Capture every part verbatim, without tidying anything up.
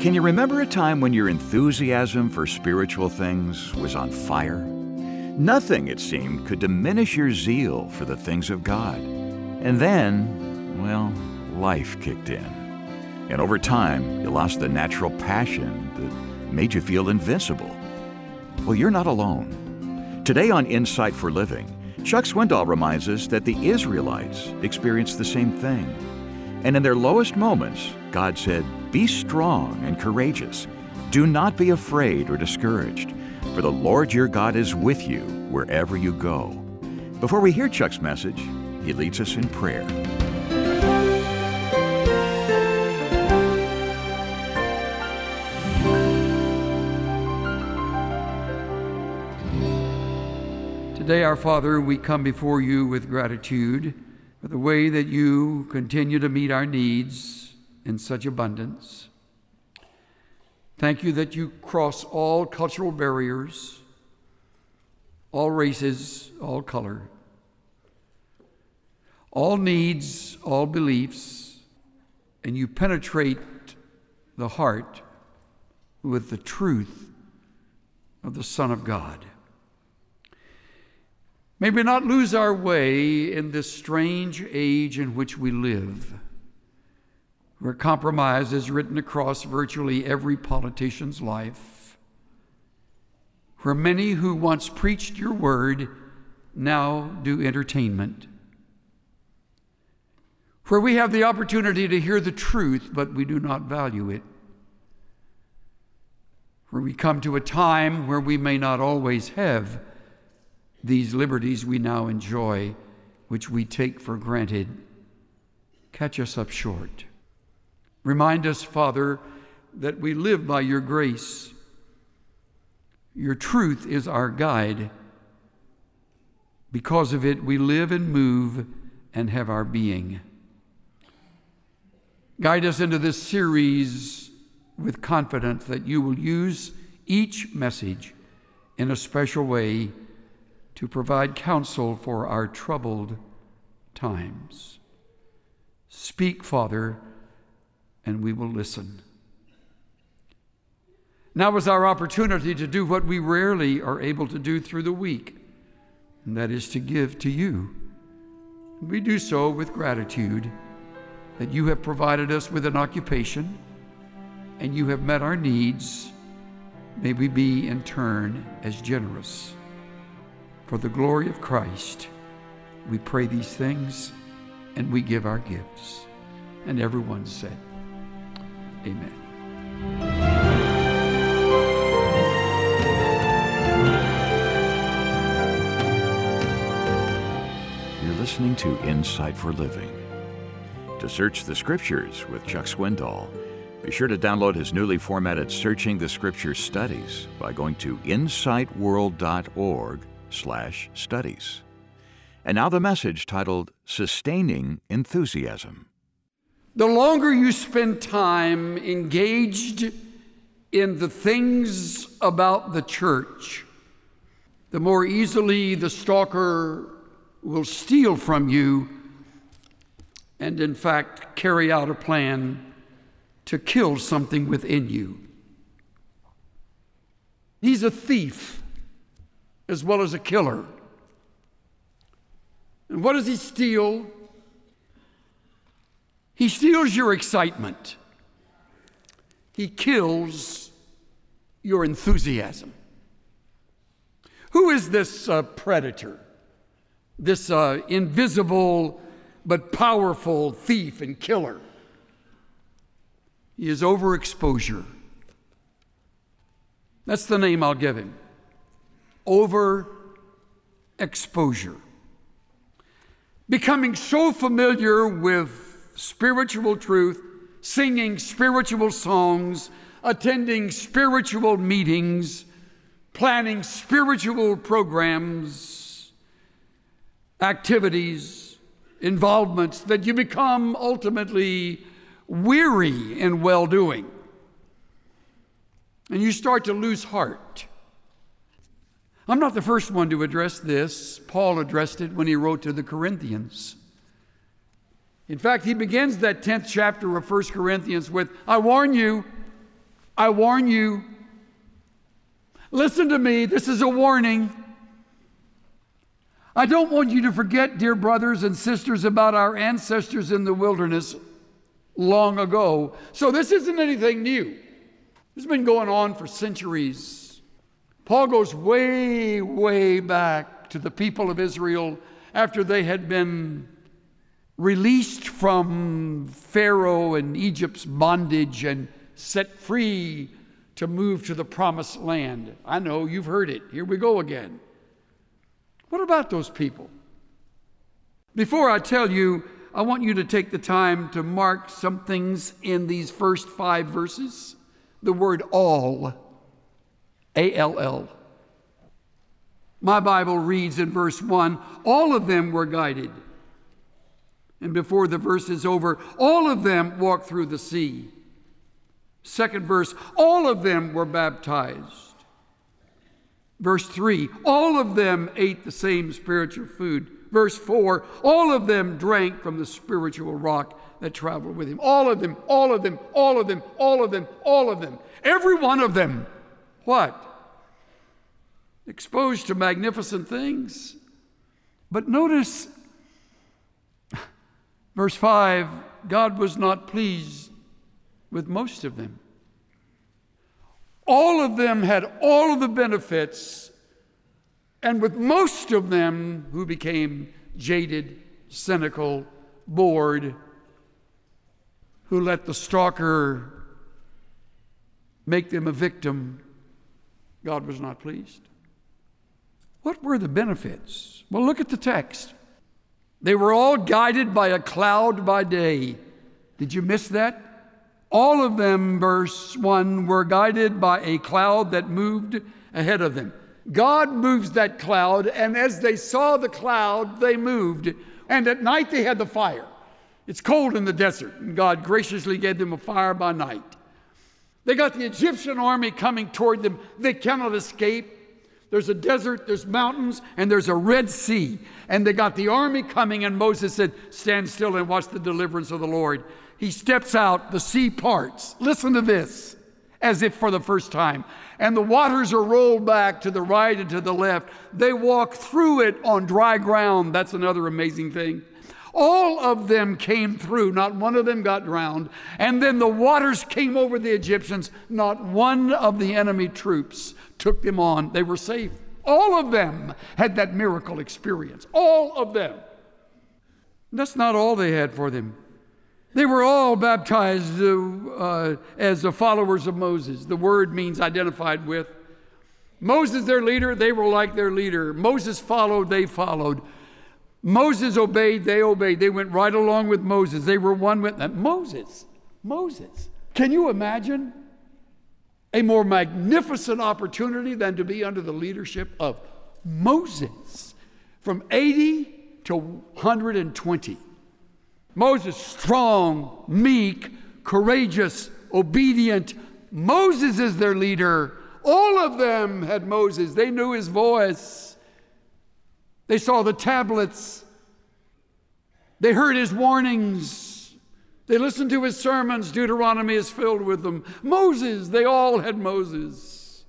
Can you remember a time when your enthusiasm for spiritual things was on fire? Nothing, it seemed, could diminish your zeal for the things of God. And then, well, life kicked in. And over time, you lost the natural passion that made you feel invincible. Well, you're not alone. Today on Insight for Living, Chuck Swindoll reminds us that the Israelites experienced the same thing. And in their lowest moments, God said, "Be strong and courageous. Do not be afraid or discouraged, for the Lord your God is with you wherever you go." Before we hear Chuck's message, he leads us in prayer. Today, our Father, we come before you with gratitude for the way that you continue to meet our needs in such abundance. Thank you that you cross all cultural barriers, all races, all color, all needs, all beliefs, and you penetrate the heart with the truth of the Son of God. May we not lose our way in this strange age in which we live, where compromise is written across virtually every politician's life, where many who once preached your word now do entertainment, where we have the opportunity to hear the truth, but we do not value it, where we come to a time where we may not always have these liberties we now enjoy, which we take for granted. Catch us up short. Remind us, Father, that we live by your grace. Your truth is our guide. Because of it, we live and move and have our being. Guide us into this series with confidence that you will use each message in a special way to provide counsel for our troubled times. Speak, Father, and we will listen. Now is our opportunity to do what we rarely are able to do through the week, and that is to give to you. We do so with gratitude that you have provided us with an occupation and you have met our needs. May we be in turn as generous. For the glory of Christ, we pray these things and we give our gifts. And everyone said, Amen. You're listening to Insight for Living. To search the Scriptures with Chuck Swindoll, be sure to download his newly formatted Searching the Scriptures studies by going to insight world dot org slash studies. And now the message titled Sustaining Enthusiasm. The longer you spend time engaged in the things about the church, the more easily the stalker will steal from you and, in fact, carry out a plan to kill something within you. He's a thief as well as a killer. And what does he steal? He steals your excitement. He kills your enthusiasm. Who is this uh, predator? This uh, invisible but powerful thief and killer? He is overexposure. That's the name I'll give him. Overexposure. Becoming so familiar with spiritual truth, singing spiritual songs, attending spiritual meetings, planning spiritual programs, activities, involvements, that you become ultimately weary in well-doing. And you start to lose heart. I'm not the first one to address this. Paul addressed it when he wrote to the Corinthians. In fact, he begins that tenth chapter of First Corinthians with, I warn you, I warn you. Listen to me. This is a warning. I don't want you to forget, dear brothers and sisters, about our ancestors in the wilderness long ago. So this isn't anything new. This has been going on for centuries. Paul goes way, way back to the people of Israel after they had been released from Pharaoh and Egypt's bondage and set free to move to the promised land. I know, you've heard it. Here we go again. What about those people? Before I tell you, I want you to take the time to mark some things in these first five verses. The word all, A L L. My Bible reads in verse one, all of them were guided. And before the verse is over, all of them walked through the sea. Second verse, all of them were baptized. Verse three, all of them ate the same spiritual food. Verse four, all of them drank from the spiritual rock that traveled with him. All of them, all of them, all of them, all of them, all of them. Every one of them. What? Exposed to magnificent things. But notice, verse five, God was not pleased with most of them. All of them had all of the benefits, and with most of them who became jaded, cynical, bored, who let the stalker make them a victim, God was not pleased. What were the benefits? Well, look at the text. They were all guided by a cloud by day. Did you miss that? All of them, verse one, were guided by a cloud that moved ahead of them. God moves that cloud, and as they saw the cloud, they moved. And at night they had the fire. It's cold in the desert, and God graciously gave them a fire by night. They got the Egyptian army coming toward them. They cannot escape. There's a desert, there's mountains, and there's a Red Sea. And they got the army coming, and Moses said, stand still and watch the deliverance of the Lord. He steps out, the sea parts. Listen to this, as if for the first time. And the waters are rolled back to the right and to the left. They walk through it on dry ground. That's another amazing thing. All of them came through. Not one of them got drowned. And then the waters came over the Egyptians. Not one of the enemy troops took them on. They were safe. All of them had that miracle experience. All of them. That's not all they had for them. They were all baptized uh, as the followers of Moses. The word means identified with. Moses, their leader, they were like their leader. Moses followed, they followed. Moses obeyed, they obeyed. They went right along with Moses. They were one with them. Moses, Moses. Can you imagine a more magnificent opportunity than to be under the leadership of Moses? From eighty to one hundred twenty. Moses, strong, meek, courageous, obedient. Moses is their leader. All of them had Moses. They knew his voice. They saw the tablets. They heard his warnings. They listened to his sermons. Deuteronomy is filled with them. Moses, they all had Moses.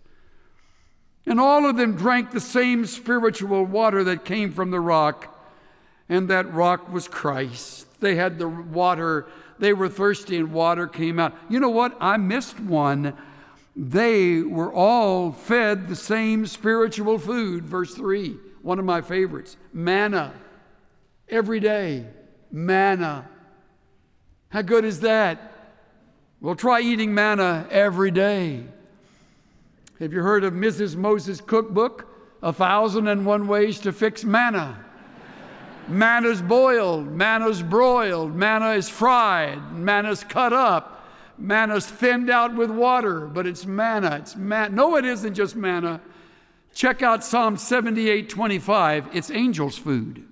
And all of them drank the same spiritual water that came from the rock, and that rock was Christ. They had the water. They were thirsty, and water came out. You know what? I missed one. They were all fed the same spiritual food. Verse three, one of my favorites. Manna. Every day. Manna. How good is that? Well, try eating manna every day. Have you heard of Missus Moses' cookbook? A thousand and one ways to fix manna. Manna's boiled, manna's broiled, manna is fried, manna's cut up, manna's thinned out with water, but it's manna. It's man- no, it isn't just manna. Check out Psalm seventy-eight twenty-five. It's angels' food.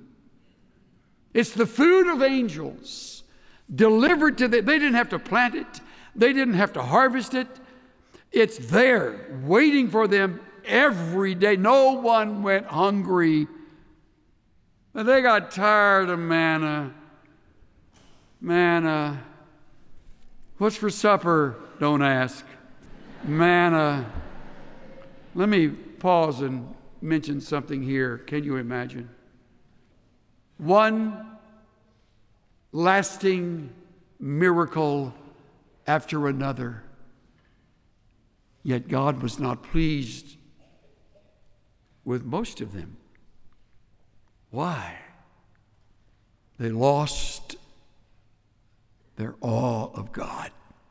It's the food of angels delivered to them. They didn't have to plant it. They didn't have to harvest it. It's there waiting for them every day. No one went hungry. But they got tired of manna. Manna. What's for supper? Don't ask. Manna. Let me pause and mention something here. Can you imagine? One lasting miracle after another. Yet God was not pleased with most of them. Why? They lost their awe of God.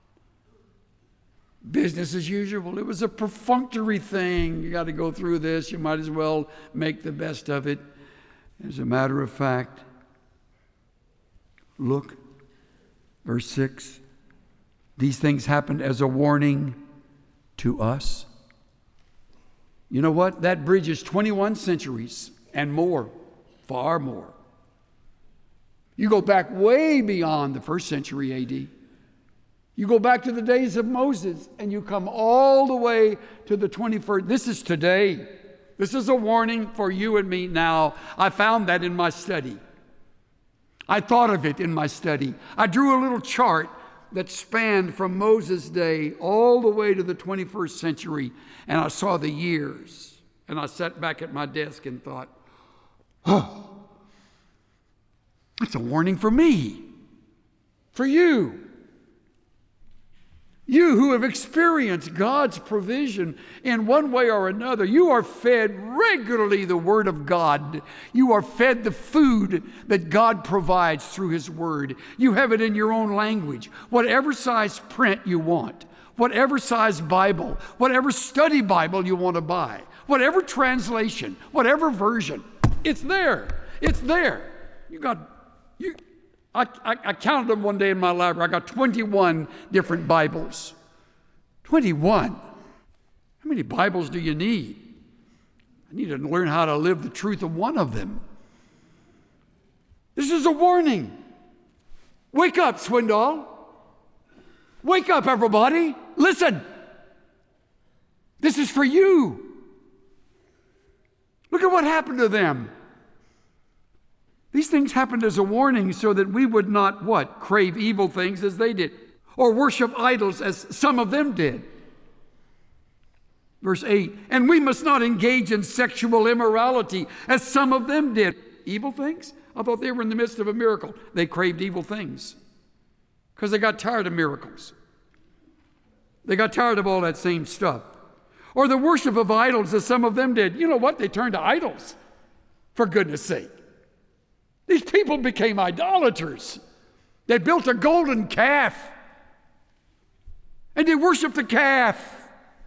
Business as usual. It was a perfunctory thing. You got to go through this. You might as well make the best of it. As a matter of fact, look, verse six. These things happened as a warning to us. You know what? That bridges twenty-one centuries and more, far more. You go back way beyond the first century A D. You go back to the days of Moses, and you come all the way to the twenty-first. This is today. This is a warning for you and me now. I found that in my study. I thought of it in my study. I drew a little chart that spanned from Moses' day all the way to the twenty-first century, and I saw the years. And I sat back at my desk and thought, oh, it's a warning for me, for you. You who have experienced God's provision in one way or another, you are fed regularly the Word of God. You are fed the food that God provides through His Word. You have it in your own language, whatever size print you want, whatever size Bible, whatever study Bible you want to buy, whatever translation, whatever version. It's there. It's there. You got, you. I, I, I counted them one day in my library. I got twenty-one different Bibles. twenty-one. How many Bibles do you need? I need to learn how to live the truth of one of them. This is a warning. Wake up, Swindoll. Wake up, everybody. Listen. This is for you. Look at what happened to them. These things happened as a warning so that we would not, what? Crave evil things as they did, or worship idols as some of them did. Verse eight, and we must not engage in sexual immorality as some of them did. Evil things? I thought they were in the midst of a miracle. They craved evil things because they got tired of miracles. They got tired of all that same stuff. Or the worship of idols as some of them did. You know what? They turned to idols, for goodness sake. These people became idolaters. They built a golden calf, and they worshiped the calf.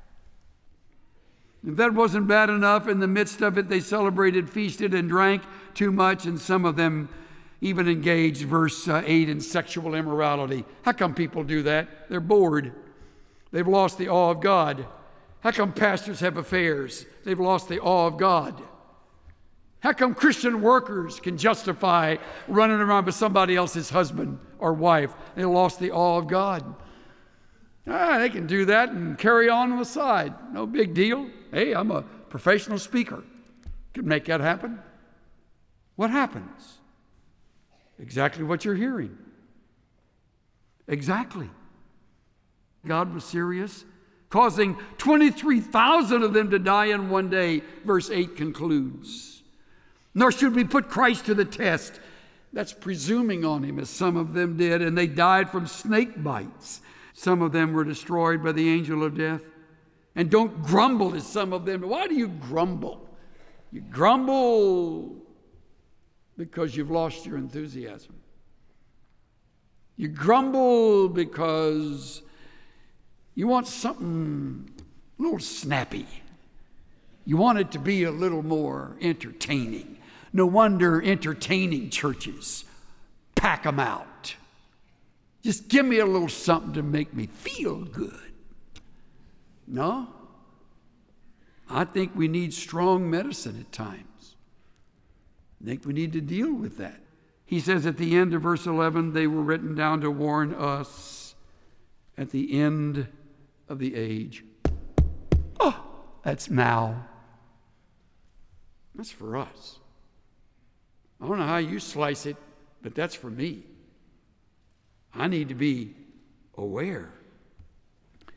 If that wasn't bad enough, in the midst of it, they celebrated, feasted, and drank too much, and some of them even engaged, verse uh, eight, in sexual immorality. How come people do that? They're bored. They've lost the awe of God. How come pastors have affairs? They've lost the awe of God. How come Christian workers can justify running around with somebody else's husband or wife? They lost the awe of God. Ah, they can do that and carry on on the side. No big deal. Hey, I'm a professional speaker. Could make that happen. What happens? Exactly what you're hearing. Exactly. God was serious, causing twenty-three thousand of them to die in one day. Verse eight concludes. Nor should we put Christ to the test. That's presuming on him, as some of them did, and they died from snake bites. Some of them were destroyed by the angel of death. And don't grumble, as some of them. Why do you grumble? You grumble because you've lost your enthusiasm. You grumble because you want something a little snappy. You want it to be a little more entertaining. No wonder entertaining churches pack them out. Just give me a little something to make me feel good. No? I think we need strong medicine at times. I think we need to deal with that. He says at the end of verse eleven, they were written down to warn us at the end of the age. Oh, that's now. That's for us. I don't know how you slice it, but that's for me. I need to be aware.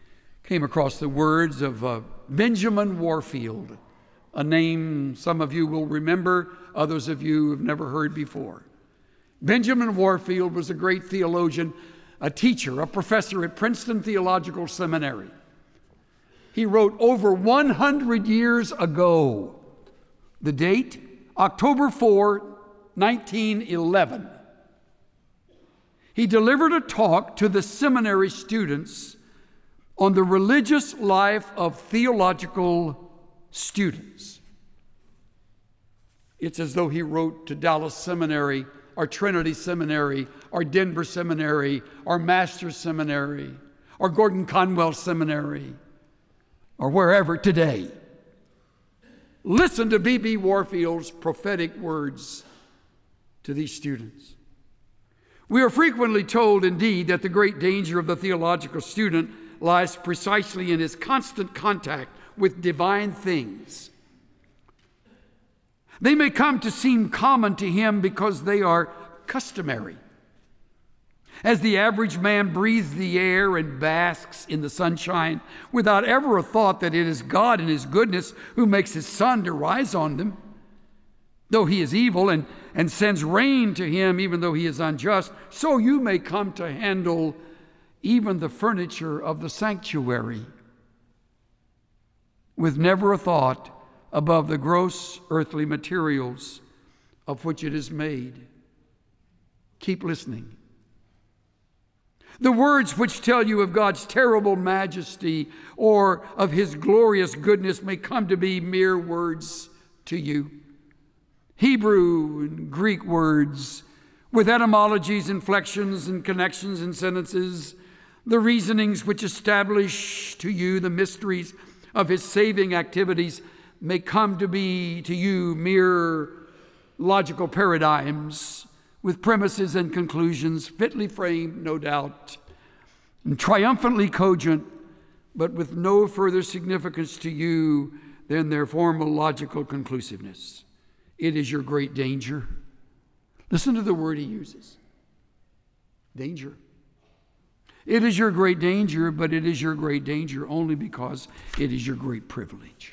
came across the words of uh, Benjamin Warfield, a name some of you will remember, others of you have never heard before. Benjamin Warfield was a great theologian, a teacher, a professor at Princeton Theological Seminary. He wrote over one hundred years ago, the date, October fourth, nineteen eleven. He delivered a talk to the seminary students on the religious life of theological students. It's as though he wrote to Dallas Seminary, or Trinity Seminary, or Denver Seminary, or Masters Seminary, or Gordon Conwell Seminary, or wherever today. Listen to B B Warfield's prophetic words to these students. We are frequently told, indeed, that the great danger of the theological student lies precisely in his constant contact with divine things. They may come to seem common to him because they are customary. As the average man breathes the air and basks in the sunshine without ever a thought that it is God in his goodness who makes his sun to rise on them, though he is evil and, and sends rain to him even though he is unjust, so you may come to handle even the furniture of the sanctuary with never a thought above the gross earthly materials of which it is made. Keep listening. The words which tell you of God's terrible majesty or of his glorious goodness may come to be mere words to you. Hebrew and Greek words with etymologies, inflections, and connections in sentences, the reasonings which establish to you the mysteries of his saving activities may come to be to you mere logical paradigms with premises and conclusions fitly framed, no doubt, and triumphantly cogent, but with no further significance to you than their formal logical conclusiveness. It is your great danger. Listen to the word he uses. Danger. It is your great danger, but it is your great danger only because it is your great privilege.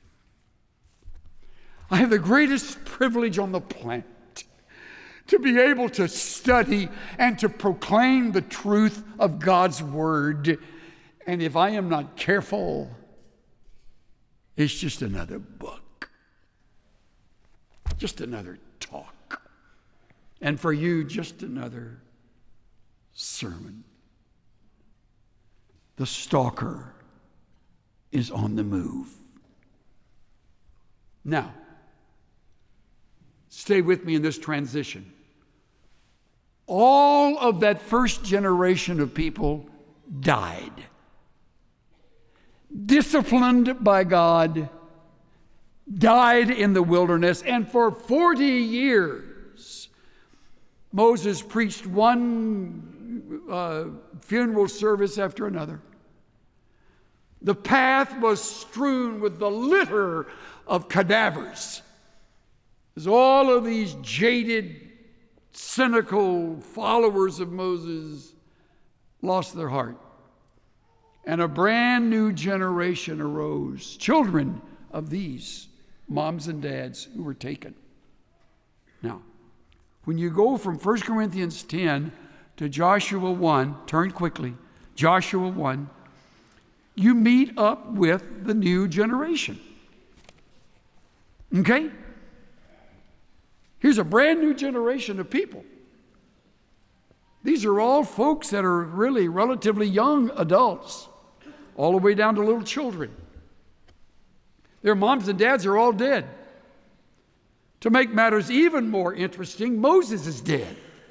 I have the greatest privilege on the planet to be able to study and to proclaim the truth of God's word. And if I am not careful, it's just another book, just another talk, and for you, just another sermon. The stalker is on the move. Now, stay with me in this transition. All of that first generation of people died. Disciplined by God, died in the wilderness, and for forty years, Moses preached one uh, funeral service after another. The path was strewn with the litter of cadavers as all of these jaded, cynical followers of Moses lost their heart. And a brand new generation arose, children of these moms and dads who were taken. Now, when you go from First Corinthians ten to Joshua one, turn quickly, Joshua one, you meet up with the new generation. Okay? Here's a brand new generation of people. These are all folks that are really relatively young adults, all the way down to little children. Their moms and dads are all dead. To make matters even more interesting, Moses is dead.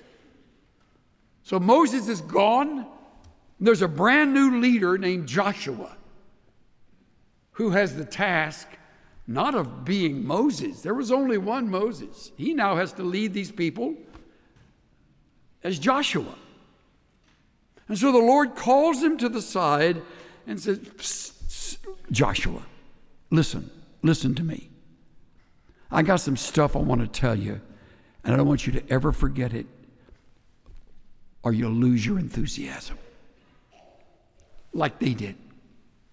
So Moses is gone. There's a brand new leader named Joshua who has the task not of being Moses. There was only one Moses. He now has to lead these people as Joshua. And so the Lord calls him to the side and says, psst, psst, Joshua, listen, listen to me. I got some stuff I want to tell you, and I don't want you to ever forget it, or you'll lose your enthusiasm like they did.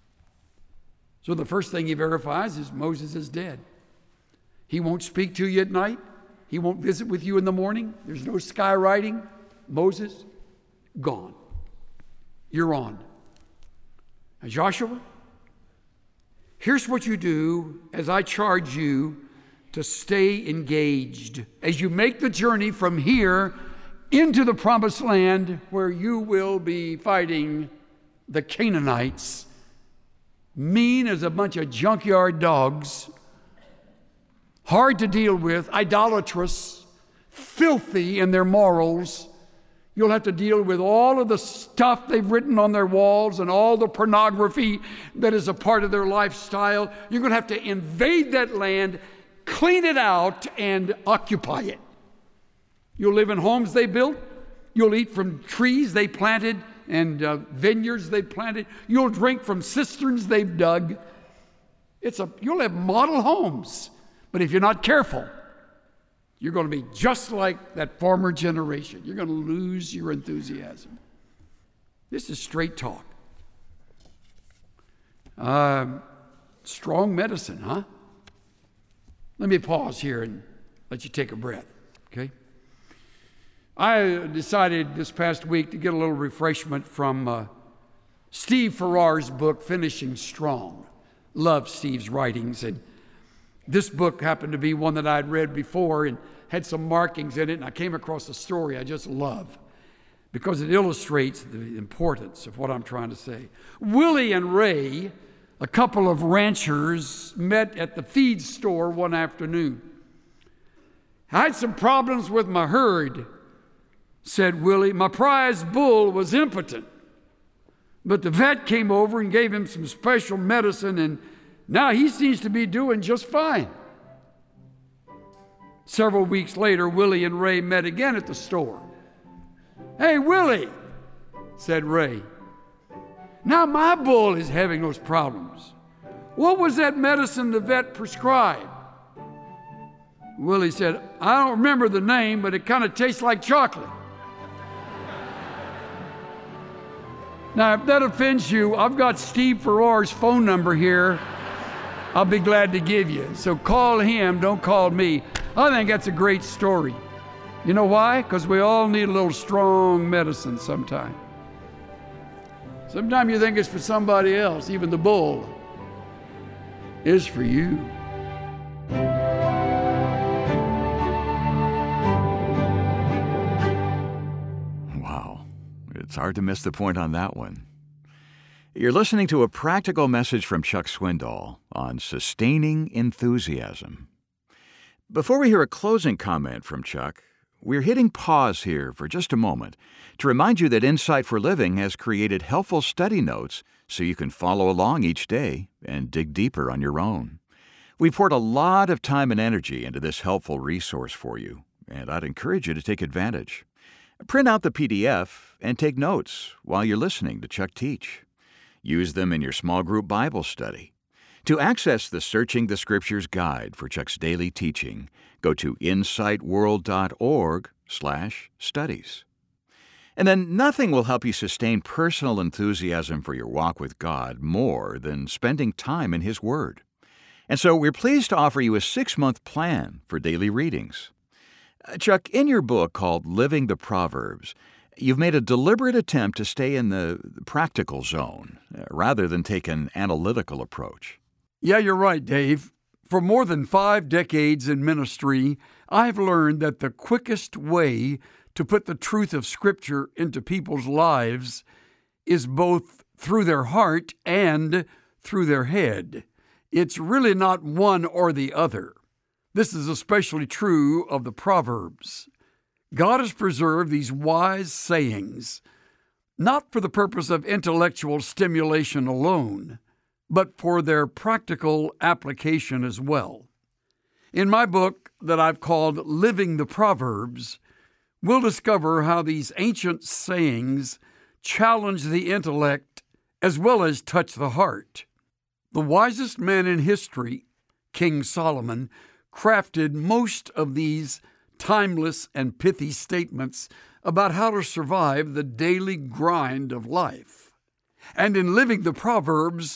So the first thing he verifies is Moses is dead. He won't speak to you at night. He won't visit with you in the morning. There's no skywriting. Moses, gone. You're on. Now, Joshua, here's what you do as I charge you to stay engaged as you make the journey from here into the promised land where you will be fighting the Canaanites, mean as a bunch of junkyard dogs, hard to deal with, idolatrous, filthy in their morals. You'll have to deal with all of the stuff they've written on their walls and all the pornography that is a part of their lifestyle. You're going to have to invade that land, clean it out, and occupy it. You'll live in homes they built. You'll eat from trees they planted and uh, vineyards they planted. You'll drink from cisterns they've dug. It's a, you'll have model homes. But if you're not careful, you're going to be just like that former generation. You're going to lose your enthusiasm. This is straight talk. Uh, strong medicine, huh? Let me pause here and let you take a breath, okay? I decided this past week to get a little refreshment from uh, Steve Farrar's book, Finishing Strong. Love Steve's writings, and this book happened to be one that I'd read before and had some markings in it, and I came across a story I just love because it illustrates the importance of what I'm trying to say. Willie and Ray, a couple of ranchers, met at the feed store one afternoon. I had some problems with my herd, said Willie. My prize bull was impotent, but the vet came over and gave him some special medicine, and now he seems to be doing just fine. Several weeks later, Willie and Ray met again at the store. Hey, Willie, said Ray. Now my bull is having those problems. What was that medicine the vet prescribed? Willie said, I don't remember the name, but it kind of tastes like chocolate. Now, if that offends you, I've got Steve Farrar's phone number here. I'll be glad to give you. So call him, don't call me. I think that's a great story. You know why? Because we all need a little strong medicine sometime. Sometimes you think it's for somebody else. Even the bull is for you. Wow. It's hard to miss the point on that one. You're listening to a practical message from Chuck Swindoll on sustaining enthusiasm. Before we hear a closing comment from Chuck, we're hitting pause here for just a moment to remind you that Insight for Living has created helpful study notes so you can follow along each day and dig deeper on your own. We've poured a lot of time and energy into this helpful resource for you, and I'd encourage you to take advantage. Print out the P D F and take notes while you're listening to Chuck teach. Use them in your small group Bible study. To access the Searching the Scriptures guide for Chuck's daily teaching, go to insightworld.org slash studies. And then nothing will help you sustain personal enthusiasm for your walk with God more than spending time in His Word. And so we're pleased to offer you a six-month plan for daily readings. Uh, Chuck, in your book called Living the Proverbs, you've made a deliberate attempt to stay in the practical zone uh, rather than take an analytical approach. Yeah, you're right, Dave. For more than five decades in ministry, I've learned that the quickest way to put the truth of Scripture into people's lives is both through their heart and through their head. It's really not one or the other. This is especially true of the Proverbs. God has preserved these wise sayings, not for the purpose of intellectual stimulation alone, but for their practical application as well. In my book that I've called Living the Proverbs, we'll discover how these ancient sayings challenge the intellect as well as touch the heart. The wisest man in history, King Solomon, crafted most of these timeless and pithy statements about how to survive the daily grind of life. And in Living the Proverbs,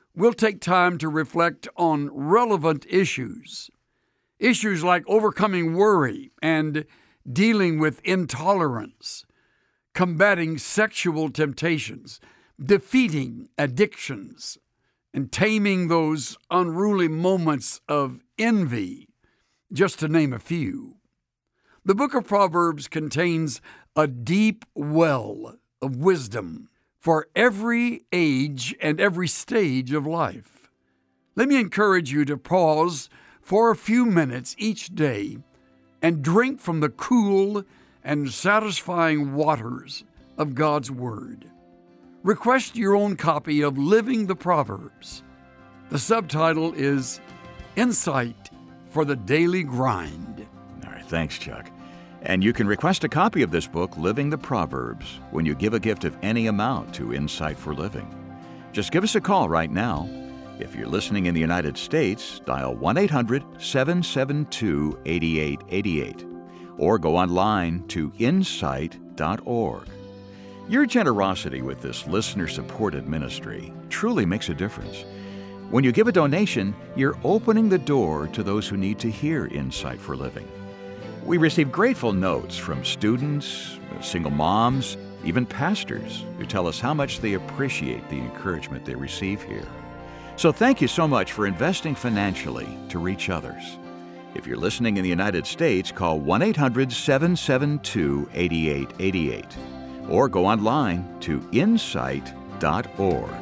we'll take time to reflect on relevant issues. Issues like overcoming worry and dealing with intolerance, combating sexual temptations, defeating addictions, and taming those unruly moments of envy, just to name a few. The book of Proverbs contains a deep well of wisdom for every age and every stage of life. Let me encourage you to pause for a few minutes each day and drink from the cool and satisfying waters of God's Word. Request your own copy of Living the Proverbs. The subtitle is Insight for the Daily Grind. All right, thanks, Chuck. And you can request a copy of this book, Living the Proverbs, when you give a gift of any amount to Insight for Living. Just give us a call right now. If you're listening in the United States, dial one eight hundred seven seven two eight eight eight eight or go online to insight dot org. Your generosity with this listener-supported ministry truly makes a difference. When you give a donation, you're opening the door to those who need to hear Insight for Living. We receive grateful notes from students, single moms, even pastors who tell us how much they appreciate the encouragement they receive here. So thank you so much for investing financially to reach others. If you're listening in the United States, call one eight hundred seven seven two eight eight eight eight or go online to insight dot org.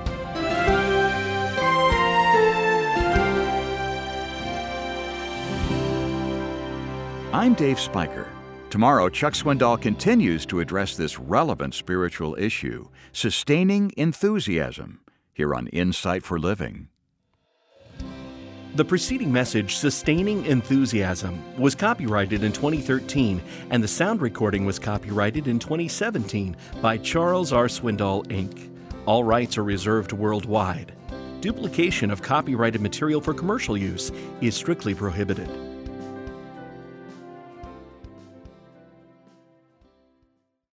I'm Dave Spiker. Tomorrow, Chuck Swindoll continues to address this relevant spiritual issue, sustaining enthusiasm, here on Insight for Living. The preceding message, Sustaining Enthusiasm, was copyrighted in twenty thirteen, and the sound recording was copyrighted in twenty seventeen by Charles R. Swindoll, Incorporated. All rights are reserved worldwide. Duplication of copyrighted material for commercial use is strictly prohibited.